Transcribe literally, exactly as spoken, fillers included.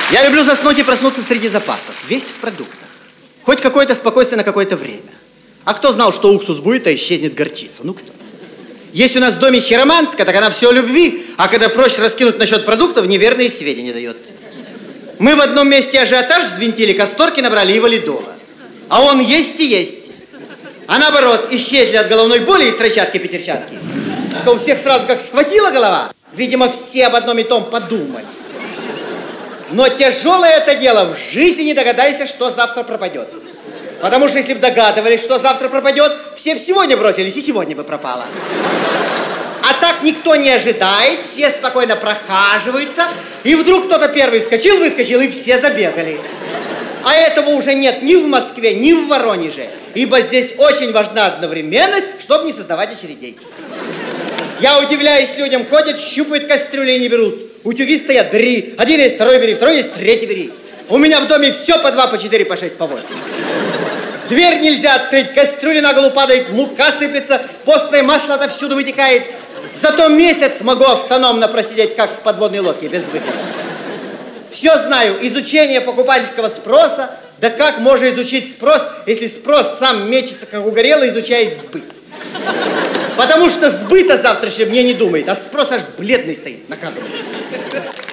Я люблю заснуть и проснуться среди запасов. Весь в продуктах. Хоть какое-то спокойствие на какое-то время. А кто знал, что уксус будет, а исчезнет горчица? Ну кто? Есть у нас в доме хиромантка, так она все о любви, а когда проще раскинуть насчет продуктов, неверные сведения дает. Мы в одном месте ажиотаж взвинтили, касторки набрали и валидола. А он есть и есть. А наоборот, исчезли от головной боли и тройчатки-пятерчатки. То у всех сразу как схватила голова. Видимо, все об одном и том подумали. Но тяжелое это дело, в жизни не догадайся, что завтра пропадет. Потому что если бы догадывались, что завтра пропадет, все бы сегодня бросились, и сегодня бы пропало. А так никто не ожидает, все спокойно прохаживаются, и вдруг кто-то первый вскочил, выскочил, и все забегали. А этого уже нет ни в Москве, ни в Воронеже, ибо здесь очень важна одновременность, чтобы не создавать очередей. Я удивляюсь, людям ходят, щупают кастрюли и не берут. Утюги стоят, бери, один есть, второй бери, второй есть, третий бери. У меня в доме все по два, по четыре, по шесть, по восемь. Дверь нельзя открыть, кастрюля на голову падает, мука сыплется, постное масло отовсюду вытекает. Зато месяц могу автономно просидеть, как в подводной лодке, без выхода. Все знаю, изучение покупательского спроса, да как можно изучить спрос, если спрос сам мечется, как угорелый, изучает сбыт. Потому что сбыта завтрашнего мне не думает, а спрос аж бледный стоит на каждом.